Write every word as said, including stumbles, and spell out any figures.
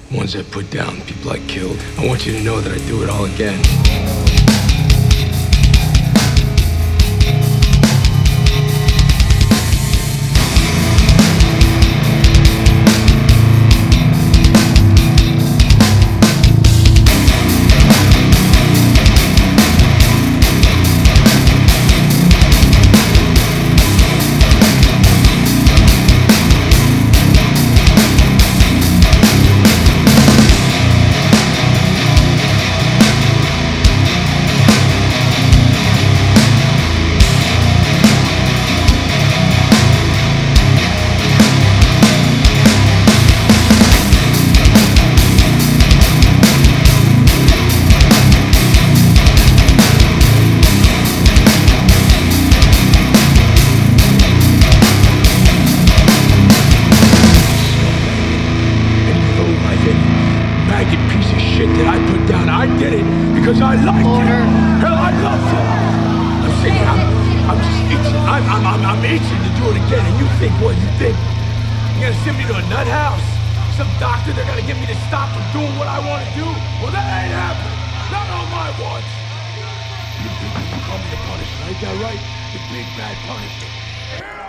ones I put down, people I killed. I want you to know that I do it all again. That I put down, I did it because I liked Order. it. Hell, I loved it. I'm saying, I'm, I'm just itching. I'm, I'm, I'm, I'm itching to do it again. And you think what? You think you're gonna send me to a nut house? Some doctor, they're gonna get me to stop from doing what I want to do? Well, that ain't happening. Not on my watch. You think you come to punish, right? That right? The big bad punishment.